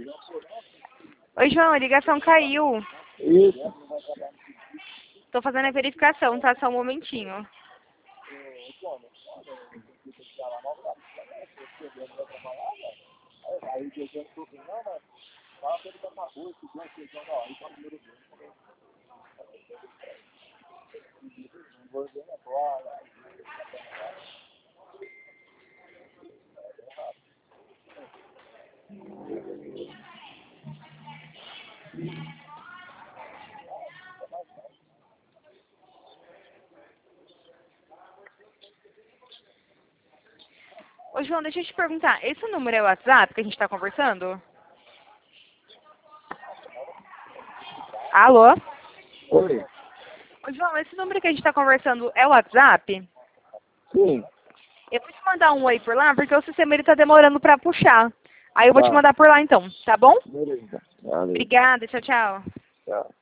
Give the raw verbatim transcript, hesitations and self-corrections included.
Oi, João, a ligação caiu. Isso. Tô fazendo a verificação, tá? Só um momentinho. Ô, João, deixa eu te perguntar. Esse número é o WhatsApp que a gente tá conversando? Alô? Oi. Ô, João, esse número que a gente tá conversando é o WhatsApp? Sim. Eu vou te mandar um oi por lá, porque o sistema ele tá demorando pra puxar. Aí eu vou te Tá. mandar por lá então, tá bom? Beleza. Valeu. Obrigada, tchau, tchau. Tchau.